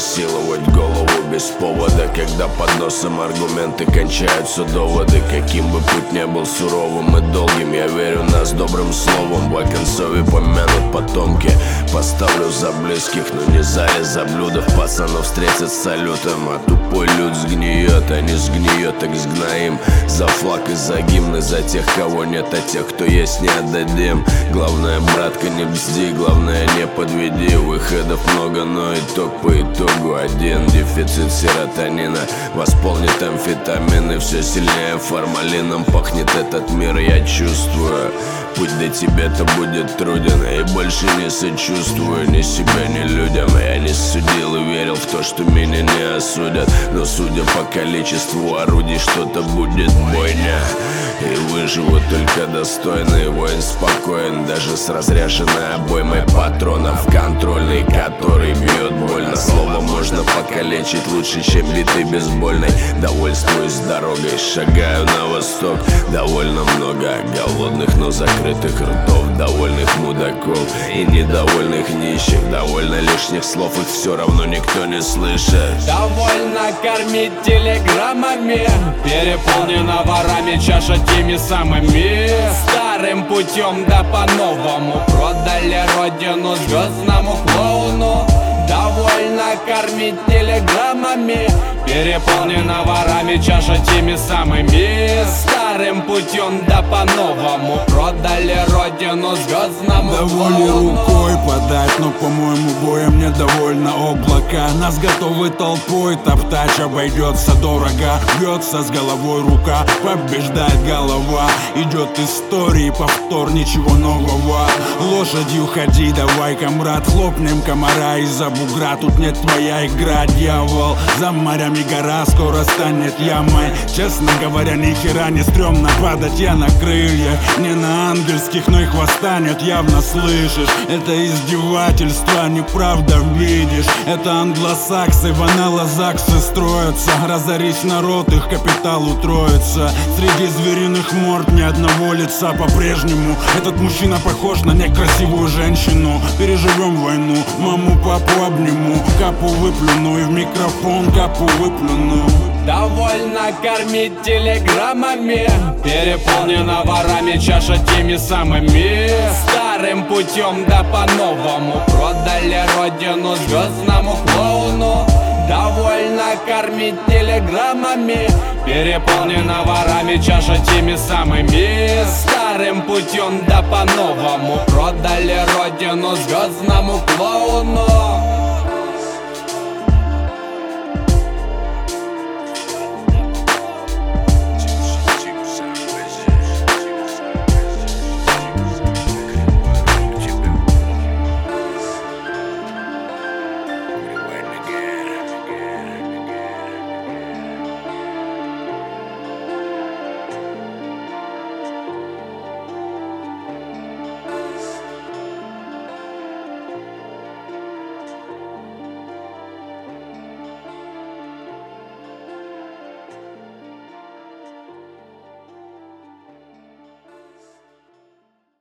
насиловать голову без повода, когда под носом аргументы кончаются доводы. Каким бы путь не был суровым и долгим, я верю нас добрым словом. В Оконцове помянут потомки. Поставлю за близких, но не за блюдов. Пацанов встретят с салютом, а тупой люд сгниет, а не сгниет, так сгноим. За флаг и за гимны, за тех, кого нет, а тех, кто есть, не отдадим. Главное, братка, не бзди, главное, не подведи. Выходов много, но итог по итогу один. Дефицит серотонина восполнит амфетамины. Все сильнее формалином пахнет этот мир, я чувствую. Путь до тебя-то будет труден, и больше не сочувствую ни себе, ни людям. Я не судил и верил в то, что меня не осудят, но судя по количеству орудий, что-то будет бойня. И выживут только достойные, воин спокоен, даже с разряженной обоймой патронов. Контрольный, который бьет больно. Слово можно покалечить лучше, чем биты бейсбольной. Довольствуюсь дорогой, шагаю на восток. Довольно много голодных, но закрытых ртов. Довольных мудаков и недовольных нищих. Довольно лишних слов, их все равно никто не слышит. Довольно кормить телеграммами, переполнена ворами чаша теми самыми. Старым путем да по-новому продали родину звездному клоуну. Довольно кормить телеграммами, переполнена ворами чаша теми самыми. Старым путем да по-новому продали родину звездному Довольно рукой подать, но, по-моему, боем недовольно облака. Нас готовы толпой топтать, обойдется дорого. Бьется с головой рука, побеждает голова. Идет истории, повтор, ничего нового. Лошадью ходи, давай, комрад, хлопнем комара из-за бугра. Тут нет твоя игра, дьявол. За морями гора скоро станет ямой. Честно говоря, ни хера не стрёмно падать я на крыльях. Не на ангельских, но и хвоста нет, явно слышишь. Это издевательство, неправда видишь. Это англосаксы, ванеллозаксы строятся. Разорись народ, их капитал утроится. Среди звериных морд ни одного лица по-прежнему. Этот мужчина похож на некрасивую женщину. Переживем войну, маму, папу обниму. Капу выплюну и в микрофон капу выплюну. Довольно кормить телеграммами, переполнена ворами чаша теми самыми. Старым путем да по-новому продали родину звездному клоуну. Довольно кормить телеграммами, переполнена ворами чаша теми самыми. Старым путем да по-новому продали родину звездному клоуну.